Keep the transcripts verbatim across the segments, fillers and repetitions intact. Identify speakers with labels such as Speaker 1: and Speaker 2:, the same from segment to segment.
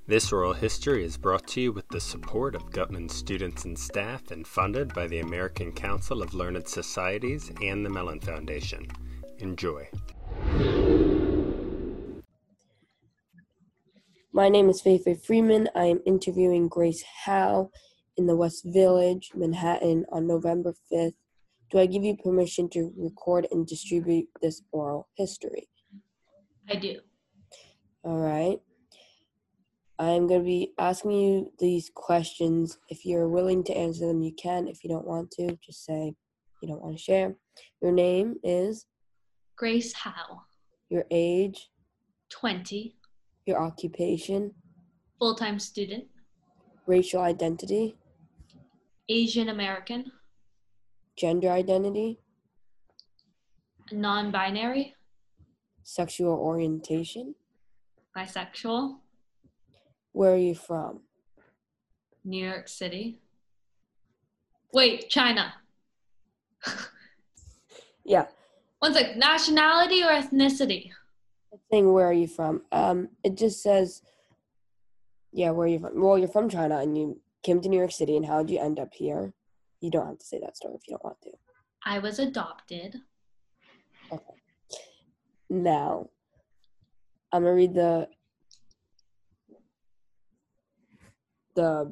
Speaker 1: This oral history is brought to you with the support of Gutman students and staff and funded by the American Council of Learned Societies and the Mellon Foundation. Enjoy.
Speaker 2: My name is Faye Faye Freeman. I am interviewing Grace Howe in the West Village, Manhattan on November fifth. Do I give you permission to record and distribute this oral history?
Speaker 3: I do.
Speaker 2: All right. I'm going to be asking you these questions. If you're willing to answer them, you can. If you don't want to, just say you don't want to share. Your name is?
Speaker 3: Grace Howe.
Speaker 2: Your age?
Speaker 3: twenty.
Speaker 2: Your occupation?
Speaker 3: Full-time student.
Speaker 2: Racial identity?
Speaker 3: Asian American.
Speaker 2: Gender identity?
Speaker 3: Non-binary.
Speaker 2: Sexual orientation?
Speaker 3: Bisexual.
Speaker 2: Where are you from?
Speaker 3: New York City. Wait, China.
Speaker 2: Yeah.
Speaker 3: One sec. Nationality or ethnicity?
Speaker 2: It's saying where are you from? Um, it just says, yeah, where are you from? Well, you're from China and you came to New York City, and how did you end up here? You don't have to say that story if you don't want to.
Speaker 3: I was adopted.
Speaker 2: Okay. Now, I'm gonna read the the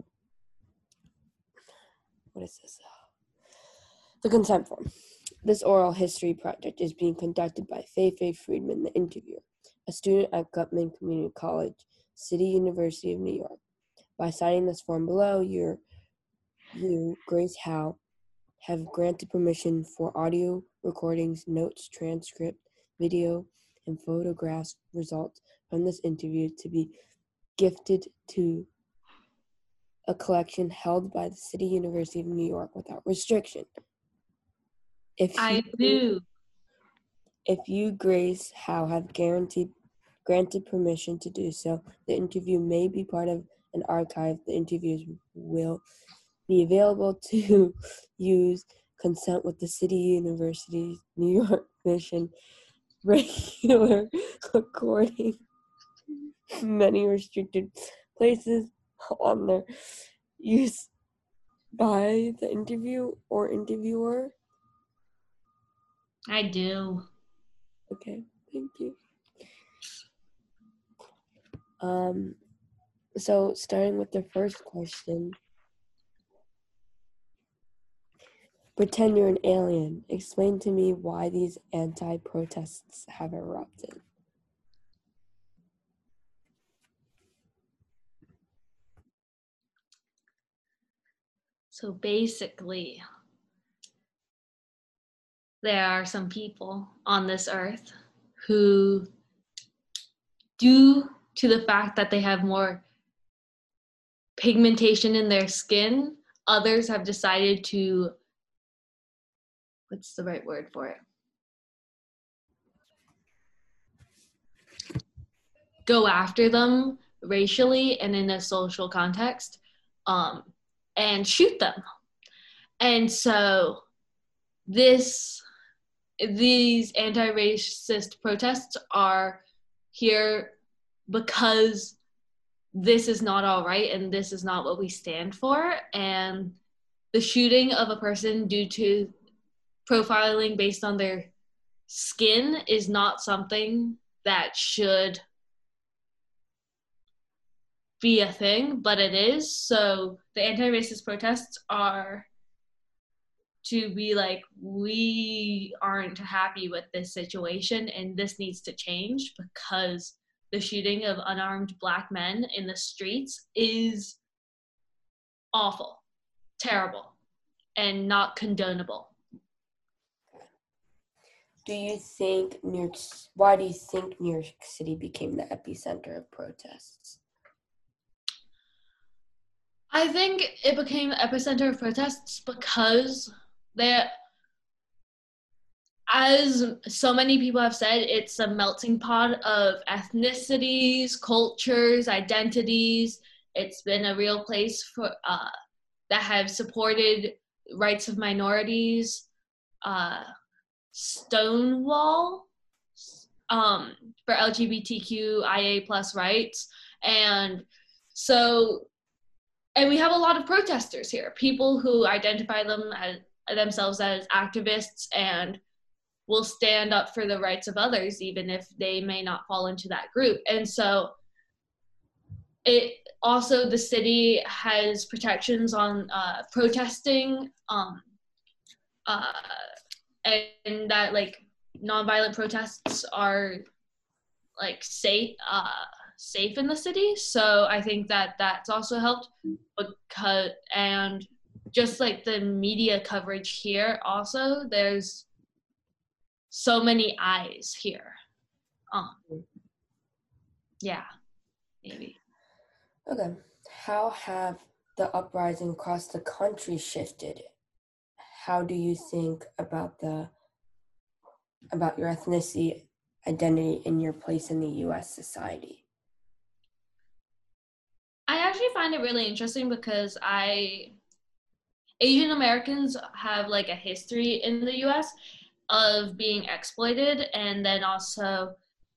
Speaker 2: what is this? The consent form. This oral history project is being conducted by Faye Faye Freeman, the interviewer, a student at Gutman Community College, City University of New York. By signing this form below, you're, you, Grace Howe, have granted permission for audio recordings, notes, transcript, video, and photographs results from this interview to be gifted to a collection held by the City University of New York without restriction. If
Speaker 3: I
Speaker 2: you,
Speaker 3: do.
Speaker 2: If you, Grace Howe, have guaranteed granted permission to do so, the interview may be part of an archive. The interviews will be available to use consent with the City University New York Mission regular recording. Many restricted places on their use by the interview or interviewer.
Speaker 3: I do.
Speaker 2: Okay, thank you. Um, so starting with the first question. Pretend you're an alien. Explain to me why these anti-protests have erupted.
Speaker 3: So basically, there are some people on this earth who, due to the fact that they have more pigmentation in their skin, others have decided to, what's the right word for it? Go after them racially and in a social context, um, and shoot them. And so this, these anti-racist protests are here because this is not all right and this is not what we stand for. And the shooting of a person due to profiling based on their skin is not something that should be a thing, but it is. So the anti-racist protests are to be like, we aren't happy with this situation and this needs to change, because the shooting of unarmed Black men in the streets is awful, terrible, and not condonable.
Speaker 2: Do you think New York, why do you think New York City became the epicenter of protests?
Speaker 3: I think it became the epicenter of protests because there, as so many people have said, it's a melting pot of ethnicities, cultures, identities. It's been a real place for uh, that have supported rights of minorities, uh, Stonewall um, for L G B T Q I A plus rights, and So, and we have a lot of protesters here, people who identify them as, themselves as activists and will stand up for the rights of others, even if they may not fall into that group. And so it also, the city has protections on uh, protesting, um, uh, and, and that like nonviolent protests are like safe, uh, safe in the city. So I think that that's also helped, because, and just like the media coverage here also, there's so many eyes here. Um, yeah, maybe.
Speaker 2: Okay. How have the uprising across the country shifted? How do you think about the about your ethnicity, identity, and your place in the U S society?
Speaker 3: I actually find it really interesting because I Asian Americans have like a history in the U S of being exploited, and then also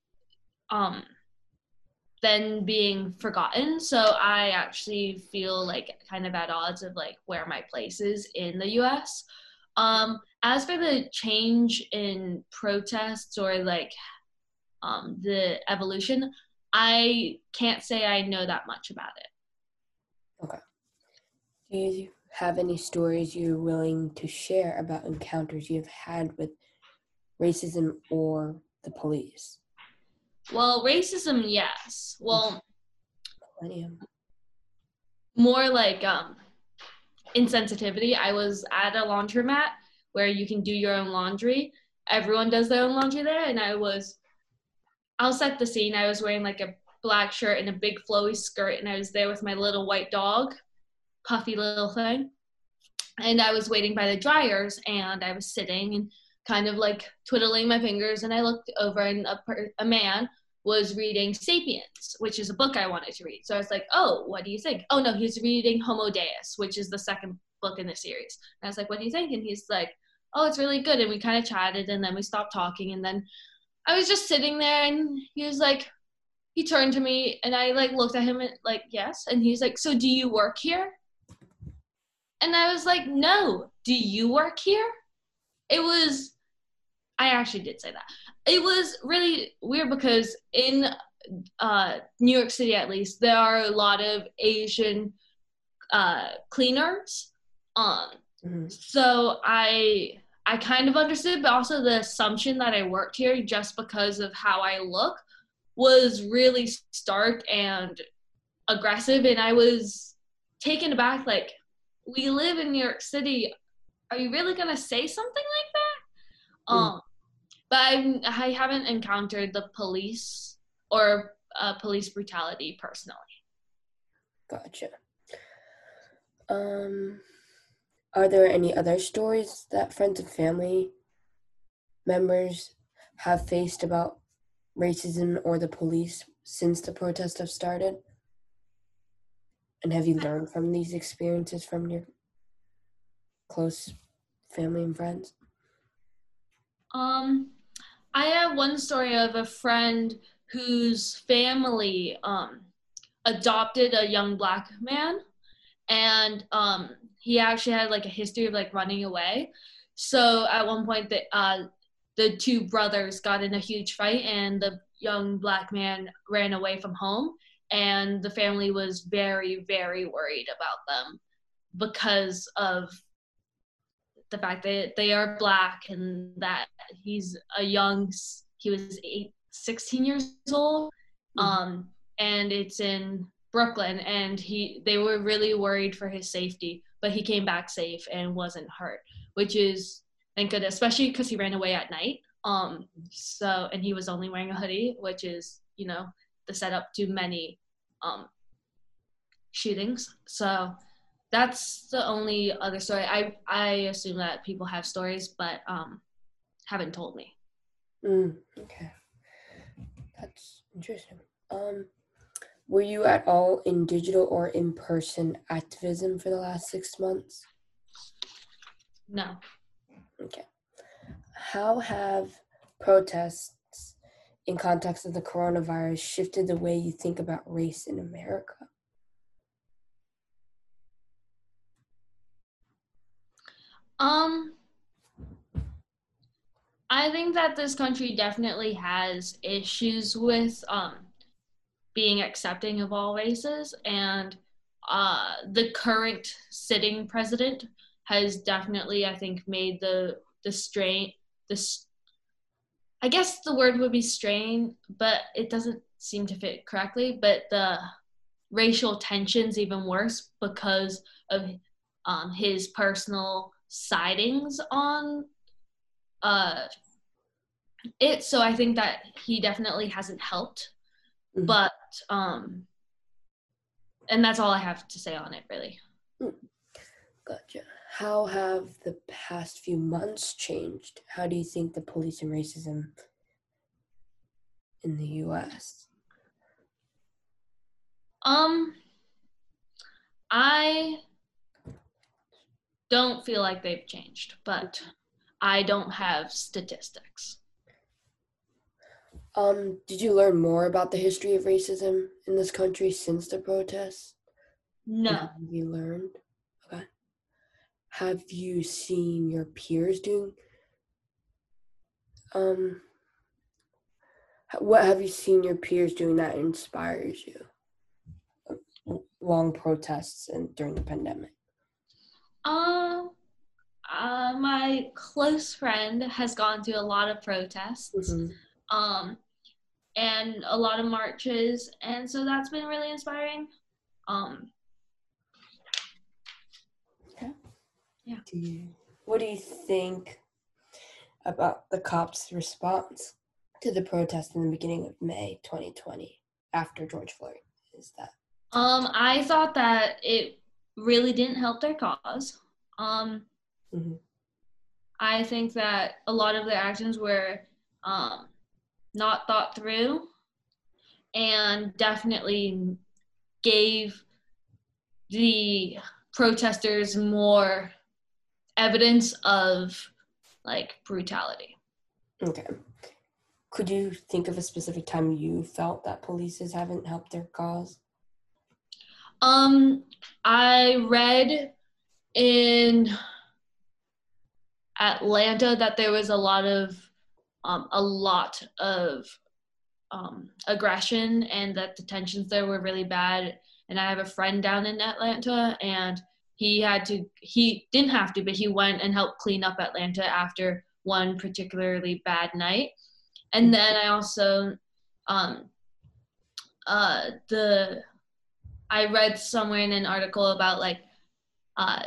Speaker 3: um then being forgotten. So I actually feel like kind of at odds of like where my place is in the U S. Um, as for the change in protests or like um, the evolution, I can't say I know that much about it.
Speaker 2: Okay. Do you have any stories you're willing to share about encounters you've had with racism or the police?
Speaker 3: Well, racism, yes. Well,
Speaker 2: Millennium.
Speaker 3: more like um, insensitivity. I was at a laundromat where you can do your own laundry. Everyone does their own laundry there, and I was, I'll set the scene. I was wearing like a black shirt and a big flowy skirt, and I was there with my little white dog, puffy little thing. And I was waiting by the dryers, and I was sitting and kind of like twiddling my fingers, and I looked over, and a, per- a man was reading Sapiens, which is a book I wanted to read. So I was like, oh, what do you think? Oh no, he's reading Homo Deus, which is the second book in the series. And I was like, what do you think? And he's like, oh, it's really good. And we kind of chatted, and then we stopped talking, and then I was just sitting there, and he was like, he turned to me, and I like looked at him and like, yes. And he's like, so do you work here? And I was like, no, do you work here? It was, I actually did say that. It was really weird because in uh, New York City, at least, there are a lot of Asian uh, cleaners. Um, mm-hmm. So I I kind of understood, but also the assumption that I worked here just because of how I look was really stark and aggressive. And I was taken aback, like, we live in New York City. Are you really going to say something like that? Mm. Um, but I, I haven't encountered the police or uh, police brutality personally.
Speaker 2: Gotcha. Um, are there any other stories that friends and family members have faced about racism or the police since the protests have started? And have you learned from these experiences from your close family and friends?
Speaker 3: Um, I have one story of a friend whose family um, adopted a young black man, and um, he actually had like a history of like running away. So at one point, the uh, the two brothers got in a huge fight, and the young black man ran away from home, and the family was very, very worried about them because of the fact that they are black and that he's a young, he was eight, sixteen years old. Mm-hmm. Um, and it's in Brooklyn, and he, they were really worried for his safety, but he came back safe and wasn't hurt, which is, thank goodness, especially because he ran away at night. Um, so, and he was only wearing a hoodie, which is, you know, the setup to many um, shootings. So that's the only other story. I I assume that people have stories, but um, haven't told me.
Speaker 2: Mm, okay, that's interesting. Um, were you at all in digital or in-person activism for the last six months?
Speaker 3: No.
Speaker 2: Okay. How have protests in context of the coronavirus shifted the way you think about race in America?
Speaker 3: Um, I think that this country definitely has issues with um, being accepting of all races, and uh, the current sitting president has definitely, I think, made the the strain this. I guess the word would be strain, but it doesn't seem to fit correctly. But the racial tensions even worse because of um, his personal sightings on uh, it. So I think that he definitely hasn't helped.
Speaker 2: Mhm.
Speaker 3: But um, and that's all I have to say on it, really.
Speaker 2: Gotcha. How have the past few months changed? How do you think the police and racism in the U S?
Speaker 3: Um, I don't feel like they've changed, but I don't have statistics.
Speaker 2: Um, did you learn more about the history of racism in this country since the protests?
Speaker 3: No.
Speaker 2: Have you learned? Okay. Have you seen your peers doing? Um, what have you seen your peers doing that inspires you? Long protests and during the pandemic.
Speaker 3: Um, uh, my close friend has gone to a lot of protests,
Speaker 2: Mm-hmm.
Speaker 3: um, and a lot of marches, and so that's been really inspiring. Um,
Speaker 2: Okay.
Speaker 3: Yeah.
Speaker 2: Do you, what do you think about the cops' response to the protest in the beginning of May twenty twenty after George Floyd? Is that?
Speaker 3: Um, I thought that it really didn't help their cause. Um,
Speaker 2: Mm-hmm.
Speaker 3: I think that a lot of their actions were um, not thought through and definitely gave the protesters more evidence of like brutality.
Speaker 2: Okay. Could you think of a specific time you felt that police haven't helped their cause?
Speaker 3: Um, I read in Atlanta that there was a lot of um, a lot of um, aggression and that the tensions there were really bad. And I have a friend down in Atlanta, and he had to he didn't have to, but he went and helped clean up Atlanta after one particularly bad night. And then I also um, uh, the I read somewhere in an article about like uh,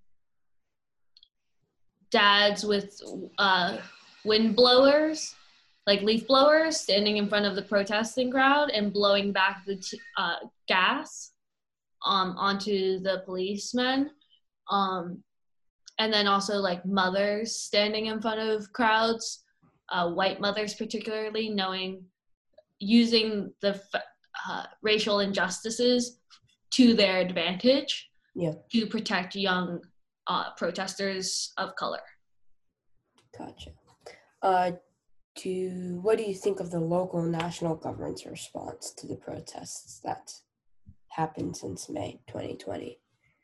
Speaker 3: dads with uh, wind blowers, like leaf blowers, standing in front of the protesting crowd and blowing back the t- uh, gas um, onto the policemen. Um, and then also like mothers standing in front of crowds, uh, white mothers particularly, knowing, using the uh, racial injustices to their advantage,
Speaker 2: Yeah.
Speaker 3: to protect young uh, protesters of color.
Speaker 2: Gotcha. Uh, do what do you think of the local and national government's response to the protests that happened since May twenty twenty?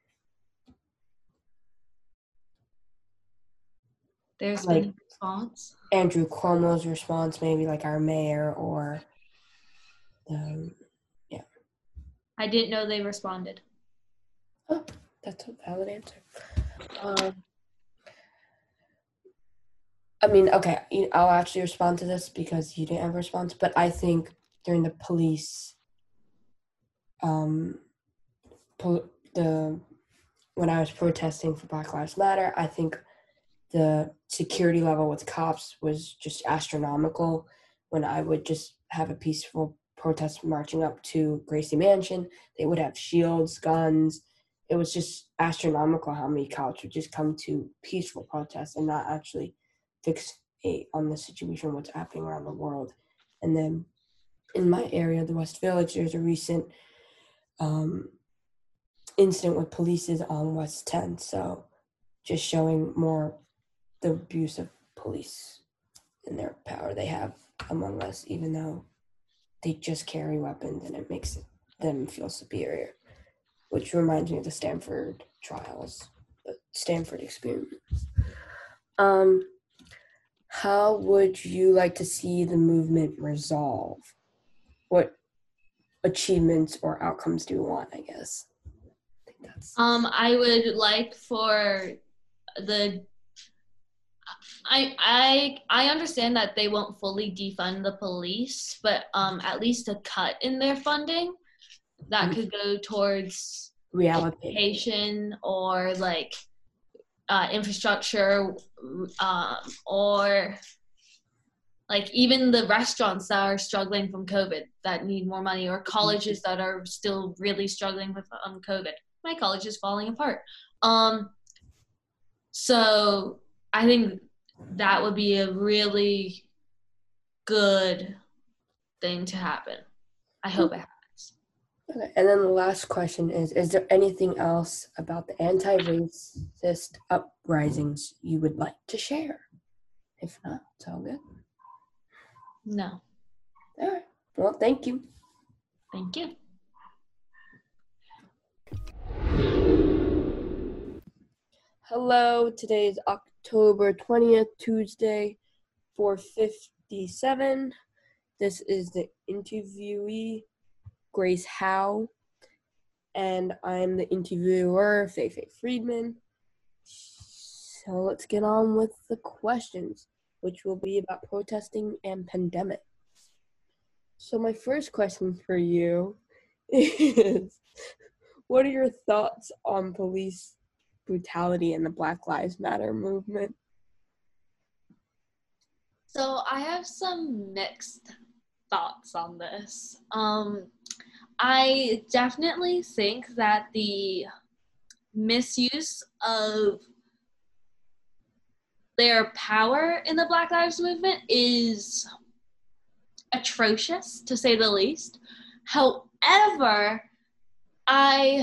Speaker 3: There's
Speaker 2: Like
Speaker 3: been a response.
Speaker 2: Andrew Cuomo's response, maybe like our mayor, or um, yeah.
Speaker 3: I didn't know they responded.
Speaker 2: Oh, that's a valid answer. Um, I mean, okay, I'll actually respond to this because you didn't have a response, but I think during the police, um, po- the when I was protesting for Black Lives Matter, I think the security level with cops was just astronomical. When I would just have a peaceful protest marching up to Gracie Mansion, they would have shields, guns. It was just astronomical how many cops would just come to peaceful protests and not actually fixate on the situation, what's happening around the world. And then in my area, the West Village, there's a recent um, incident with police on West tenth. So just showing more the abuse of police and their power they have among us, even though they just carry weapons, and it makes them feel superior, which reminds me of the Stanford trials. the Stanford experiment. Um, how would you like to see the movement resolve? What achievements or outcomes do you want, I guess? I think that's...
Speaker 3: Um, I would like for the I I I understand that they won't fully defund the police, but um, at least a cut in their funding that could go towards education or like uh, infrastructure, um, or like even the restaurants that are struggling from COVID that need more money, or colleges that are still really struggling with um, COVID. My college is falling apart. Um, so I think that would be a really good thing to happen. I hope it happens.
Speaker 2: Okay, and then the last question is, is there anything else about the anti-racist uprisings you would like to share? If not, it's all good.
Speaker 3: No.
Speaker 2: All right. Well, thank you.
Speaker 3: Thank you.
Speaker 2: Hello, today is October twentieth, Tuesday, four fifty-seven. This is the interviewee, Grace Howe, and I'm the interviewer, Fei Fei Friedman. So let's get on with the questions, which will be about protesting and pandemic. So my first question for you is, what are your thoughts on police brutality in the Black Lives Matter movement?
Speaker 3: So I have some mixed thoughts on this. Um, I definitely think that the misuse of their power in the Black Lives Movement is atrocious, to say the least. However, I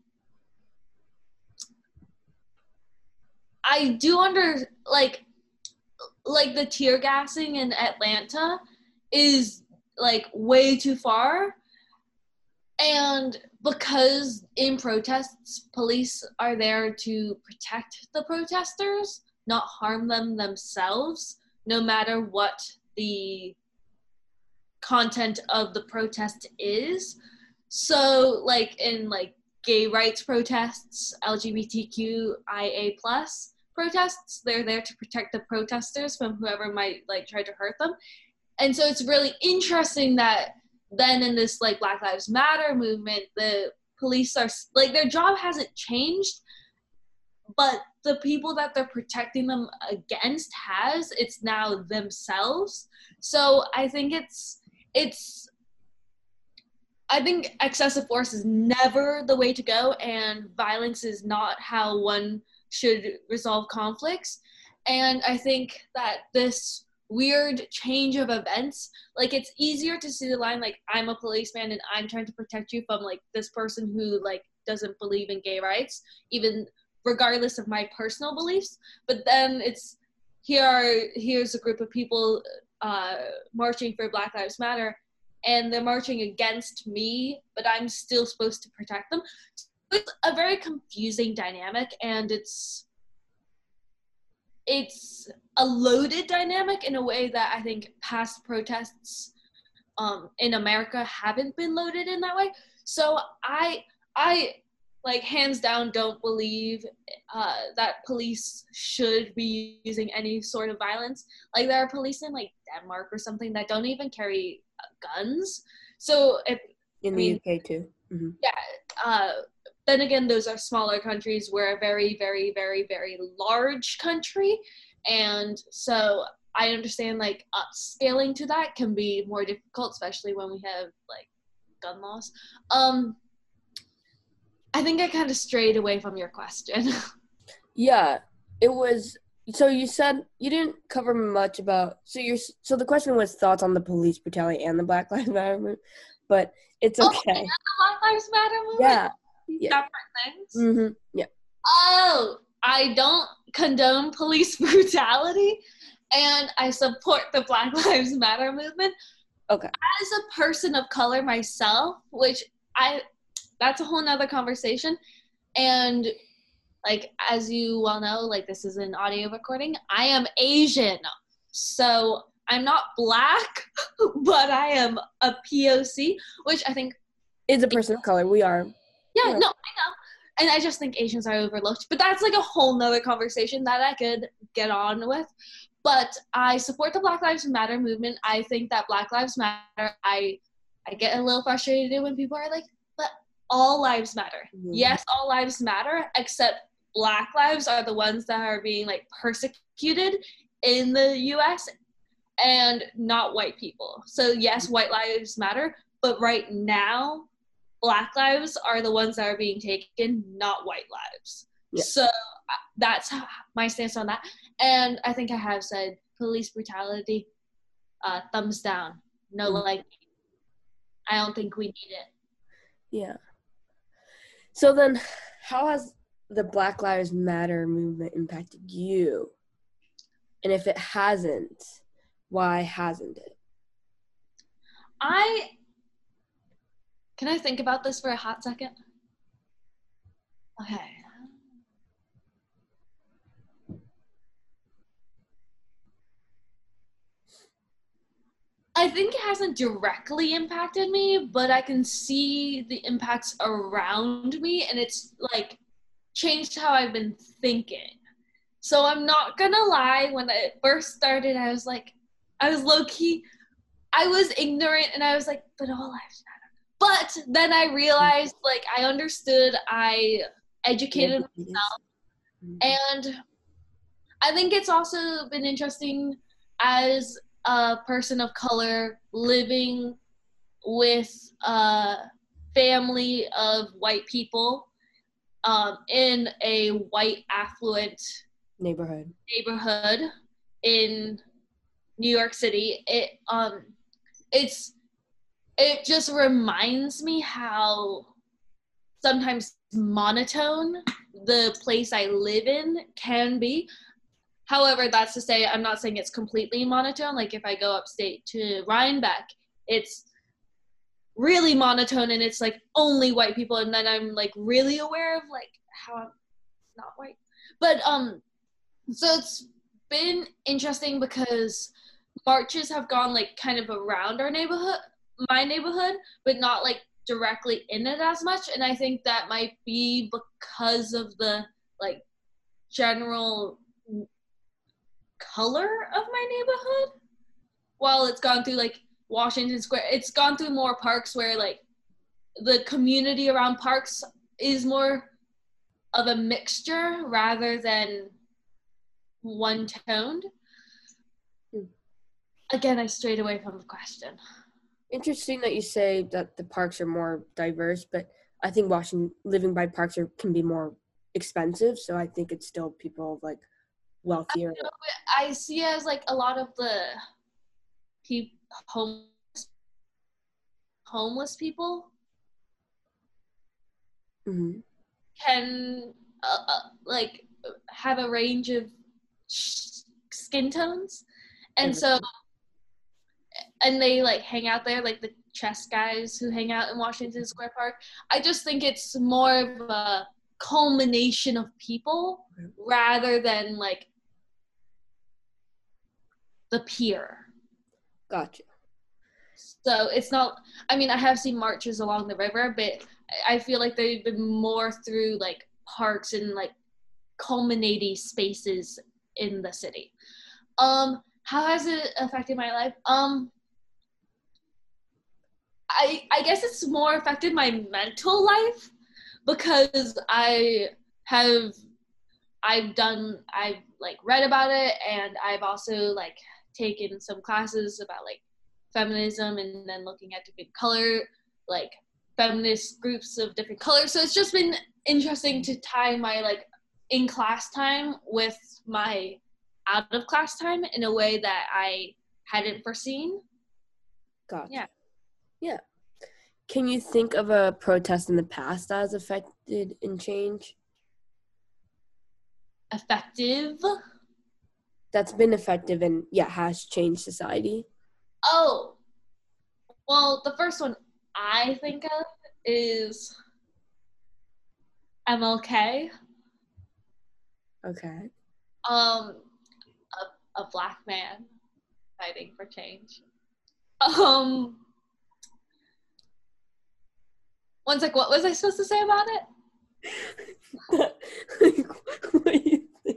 Speaker 3: I do under like like the tear gassing in Atlanta is like way too far, and because in protests police are there to protect the protesters, not harm them themselves, no matter what the content of the protest is. So like in like gay rights protests, L G B T Q I A plus protests, they're there to protect the protesters from whoever might like try to hurt them. And so it's really interesting that then in this like Black Lives Matter movement, the police are like, their job hasn't changed, but the people that they're protecting them against has, it's now themselves. So I think it's it's I think excessive force is never the way to go, and violence is not how one should resolve conflicts. And I think that this weird change of events, like it's easier to see the line like I'm a policeman and I'm trying to protect you from like this person who like doesn't believe in gay rights, even regardless of my personal beliefs. But then it's here are here's a group of people uh, marching for Black Lives Matter, and they're marching against me, but I'm still supposed to protect them. So it's a very confusing dynamic, and it's it's a loaded dynamic in a way that I think past protests um, in America haven't been loaded in that way. So I, I like hands down don't believe uh, that police should be using any sort of violence. Like there are police in like Denmark or something that don't even carry guns. So if
Speaker 2: in
Speaker 3: I
Speaker 2: the
Speaker 3: mean,
Speaker 2: U K too. Mm-hmm.
Speaker 3: Yeah. Uh, then again, those are smaller countries. We're a very, very, very, very large country. And so I understand like upscaling to that can be more difficult, especially when we have like gun laws. Um, I think I kind of strayed away from your question.
Speaker 2: Yeah, it was, so you said you didn't cover much about, so you're, so the question was thoughts on the police brutality and the Black Lives Matter movement, but it's okay.
Speaker 3: Oh, and the Black Lives Matter movement?
Speaker 2: Yeah.
Speaker 3: Yeah. Separate things?
Speaker 2: Mm-hmm. Yeah.
Speaker 3: Oh, I don't condone police brutality, and I support the Black Lives Matter movement.
Speaker 2: Okay.
Speaker 3: As a person of color myself, which I, that's a whole nother conversation, and like, as you well know, like, this is an audio recording, I am Asian. So I'm not Black, but I am a P O C, which I think
Speaker 2: is a person of color. We are.
Speaker 3: Yeah,
Speaker 2: Yeah.
Speaker 3: no, I know. And I just think Asians are overlooked. But that's like a whole nother conversation that I could get on with. But I support the Black Lives Matter movement. I think that Black Lives Matter, I I get a little frustrated when people are like, but all lives matter. Mm-hmm. Yes, all lives matter, except Black lives are the ones that are being like persecuted in the U S and not white people. So yes, white lives matter, but right now, Black lives are the ones that are being taken, not white lives. Yeah. So that's my stance on that. And I think I have said police brutality, uh, thumbs down, no mm-hmm. like. I don't think we need it.
Speaker 2: Yeah. So then, how has the Black Lives Matter movement impacted you? And if it hasn't, why hasn't it?
Speaker 3: I, can I think about this for a hot second? Okay. I think it hasn't directly impacted me, but I can see the impacts around me, and it's like changed how I've been thinking. So I'm not gonna lie, when it first started, I was like, I was low-key, I was ignorant, and I was like, but all lives matter. But then I realized, like, I understood, I educated myself, and I think it's also been interesting as a person of color living with a family of white people um, in a white affluent
Speaker 2: neighborhood
Speaker 3: neighborhood in New York City. It um it's it just reminds me how sometimes monotone the place I live in can be. However, that's to say, I'm not saying it's completely monotone. Like, if I go upstate to Rhinebeck, it's really monotone, and it's, like, only white people, and then I'm, like, really aware of, like, how I'm not white. But, um, so it's been interesting because marches have gone, like, kind of around our neighborhood, my neighborhood, but not, like, directly in it as much, and I think that might be because of the, like, general color of my neighborhood. While it's gone through like Washington Square, it's gone through more parks where like the community around parks is more of a mixture rather than one-toned. Again, I strayed away from the question.
Speaker 2: Interesting that you say that the parks are more diverse, but I think Washington, living by parks are, can be more expensive, so I think it's still people like wealthier.
Speaker 3: I, know, I see it as like a lot of the people, homeless, homeless people
Speaker 2: mm-hmm.
Speaker 3: can uh, uh, like have a range of sh- skin tones, and Everything. so and they like hang out there, like the chess guys who hang out in Washington Square Park. I just think it's more of a culmination of people okay. rather than like the pier.
Speaker 2: Gotcha.
Speaker 3: So it's not, I mean, I have seen marches along the river, but I feel like they've been more through like parks and like culminating spaces in the city. Um, how has it affected my life? Um, I I guess it's more affected my mental life because I have, I've done, I've like read about it, and I've also like taken some classes about like feminism and then looking at different color, like feminist groups of different colors. So it's just been interesting to tie my like in class time with my out of class time in a way that I hadn't foreseen.
Speaker 2: Gotcha.
Speaker 3: Yeah.
Speaker 2: Yeah. Can you think of a protest in the past that has affected and changed?
Speaker 3: Effective?
Speaker 2: That's been effective and, yeah, has changed society?
Speaker 3: Oh, well, the first one I think of is M L K.
Speaker 2: Okay.
Speaker 3: Um, a, a black man fighting for change. Um, one sec, what was I supposed to say about it?
Speaker 2: What do you think?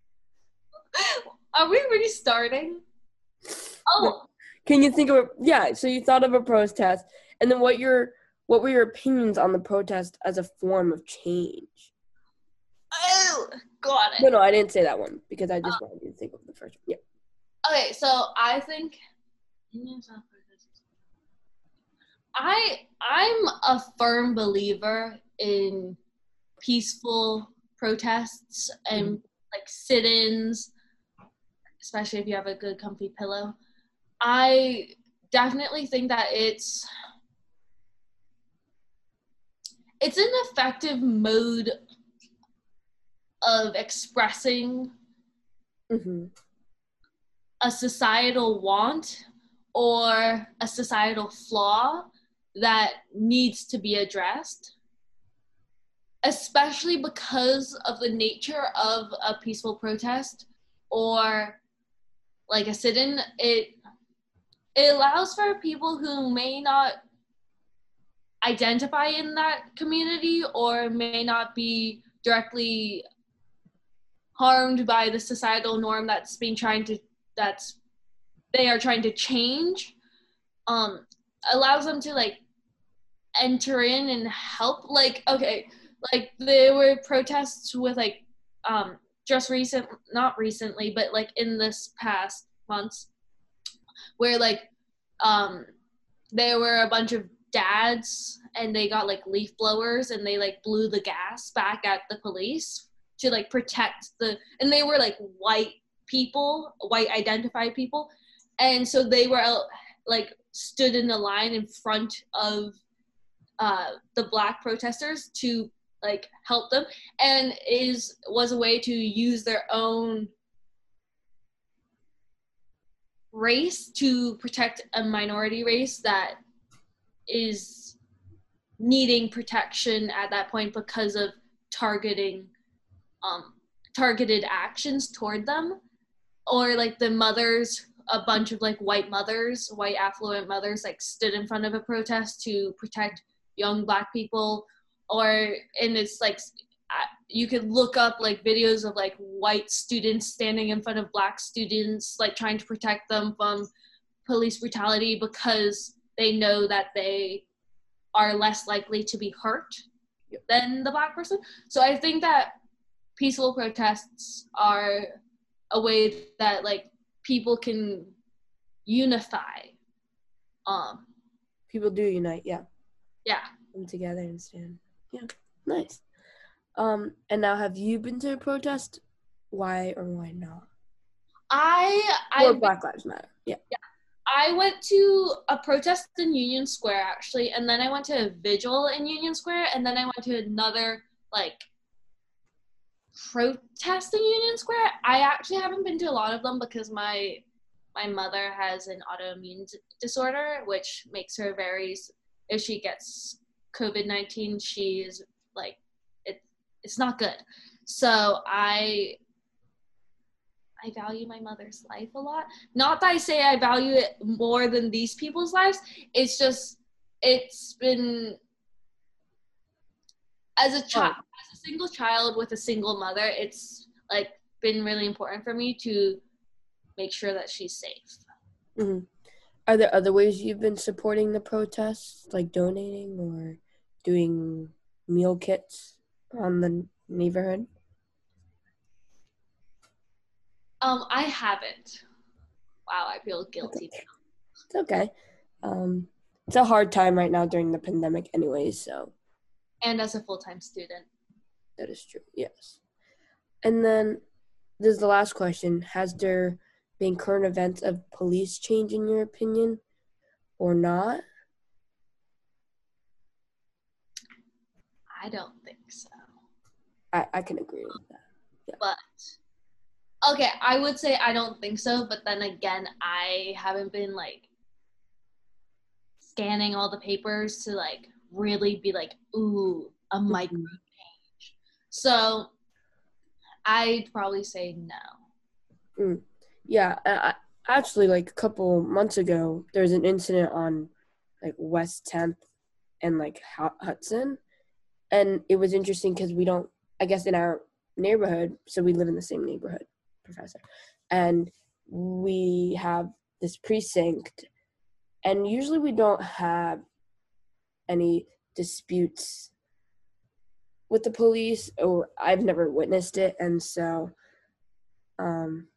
Speaker 3: Are we restarting? Oh,
Speaker 2: Can you think of a, yeah, so you thought of a protest, and then what your what were your opinions on the protest as a form of change?
Speaker 3: oh, got it.
Speaker 2: No, no, I didn't say that one because I just uh, wanted you to think of the first one. Yeah.
Speaker 3: Okay, so I think I I'm a firm believer in peaceful protests and mm-hmm. like sit-ins, especially if you have a good comfy pillow. I definitely think that it's it's an effective mode of expressing
Speaker 2: mm-hmm.
Speaker 3: a societal want or a societal flaw that needs to be addressed, especially because of the nature of a peaceful protest or like a sit-in. It it allows for people who may not identify in that community or may not be directly harmed by the societal norm that's being trying to that's they are trying to change, um allows them to like enter in and help. Like, okay, like there were protests with like um just recent not recently but like in this past months where like um there were a bunch of dads and they got like leaf blowers and they like blew the gas back at the police to like protect the and they were like white people, white identified people, and so they were like stood in the line in front of uh the black protesters to like help them, and is was a way to use their own race to protect a minority race that is needing protection at that point because of targeting um targeted actions toward them. Or like the mothers, a bunch of like white mothers, white affluent mothers like stood in front of a protest to protect young black people. Or and it's like you could look up like videos of like white students standing in front of black students like trying to protect them from police brutality because they know that they are less likely to be hurt than the black person. So I think that peaceful protests are a way that like people can unify. Um,
Speaker 2: people do unite, yeah.
Speaker 3: Yeah.
Speaker 2: Come together and stand. Yeah, nice. Um, and now, have you been to a protest? Why or why not?
Speaker 3: I
Speaker 2: Or
Speaker 3: I
Speaker 2: Black Lives Matter. Yeah.
Speaker 3: Yeah. I went to a protest in Union Square actually, and then I went to a vigil in Union Square, and then I went to another like protest in Union Square. I actually haven't been to a lot of them because my my mother has an autoimmune disorder, which makes her very, if she gets covid nineteen, she's like, it, it's not good. So I I value my mother's life a lot. Not that I say I value it more than these people's lives. It's just, it's been, as a child, oh. as a single child with a single mother, it's like been really important for me to make sure that she's safe.
Speaker 2: Mm-hmm. Are there other ways you've been supporting the protests, like donating or doing meal kits on the neighborhood?
Speaker 3: Um, I haven't. Wow, I feel guilty.
Speaker 2: It's okay. Um, it's a hard time right now during the pandemic anyways, so.
Speaker 3: And as a full-time student.
Speaker 2: That is true, yes. And then, this is the last question. Has there been current events of police change in your opinion or not?
Speaker 3: I don't think so.
Speaker 2: I, I can agree with that. Yeah.
Speaker 3: But, okay, I would say I don't think so, but then again, I haven't been, like, scanning all the papers to, like, really be like, ooh, a micro change. So, I'd probably say no.
Speaker 2: Mm. Yeah, I, I, actually, like a couple months ago, there was an incident on like West tenth and like Hudson, and it was interesting because we don't, I guess, in our neighborhood, so we live in the same neighborhood, Professor, and we have this precinct, and usually we don't have any disputes with the police, or I've never witnessed it, and so um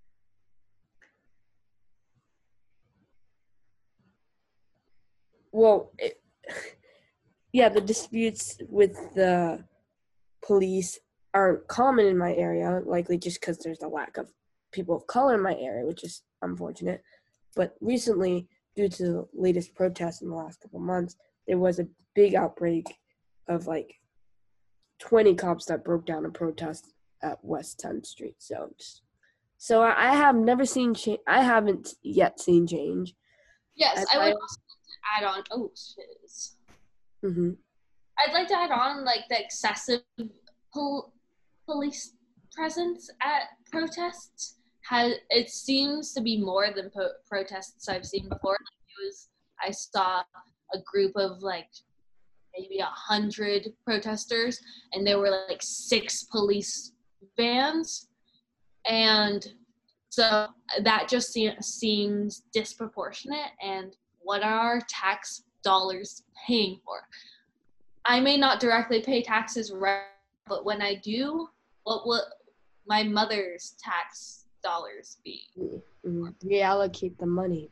Speaker 2: well it, yeah, the disputes with the police aren't common in my area, likely just because there's a lack of people of color in my area, which is unfortunate. But recently, due to the latest protests in the last couple months, there was a big outbreak of like twenty cops that broke down a protest at West tenth Street. So, so I have never seen change. I haven't yet seen change.
Speaker 3: Yes, I, I would also add on. Oh, shiz.
Speaker 2: Mm-hmm.
Speaker 3: I'd like to add on like the excessive pol- police presence at protests. Has it seems to be more than po- protests I've seen before. Like it was, I saw a group of like maybe a hundred protesters, and there were like six police vans, and so that just se- seems disproportionate. And what are our tax dollars paying for? I may not directly pay taxes, right, but when I do, what will my mother's tax dollars be?
Speaker 2: Mm-hmm. Reallocate the money.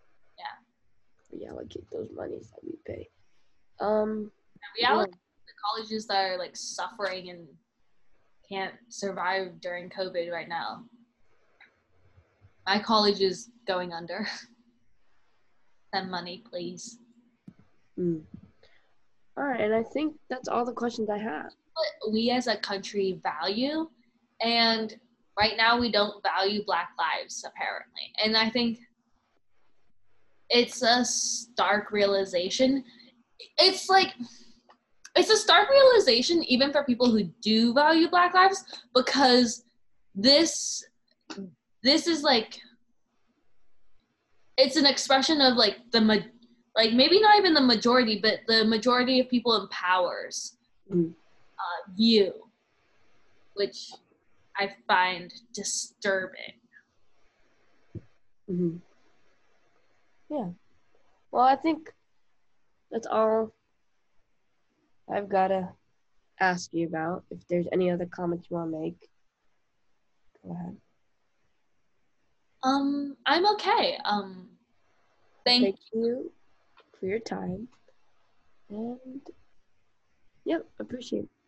Speaker 3: Yeah.
Speaker 2: Reallocate those monies that we pay. Um,
Speaker 3: yeah, reallocate yeah. the colleges that are like suffering and can't survive during COVID right now. My college is going under. Send money, please.
Speaker 2: Mm. All right, and I think that's all the questions I have.
Speaker 3: What we as a country value, and right now we don't value Black lives, apparently. And I think it's a stark realization. It's like, it's a stark realization even for people who do value Black lives, because this, this is like, it's an expression of like the, like maybe not even the majority, but the majority of people in power's mm. uh, view, which I find disturbing.
Speaker 2: Mm-hmm. Yeah. Well, I think that's all I've got to ask you about. If there's any other comments you want to make, go ahead.
Speaker 3: Um, I'm okay. Um, thank,
Speaker 2: thank you for your time. And, yep, appreciate it.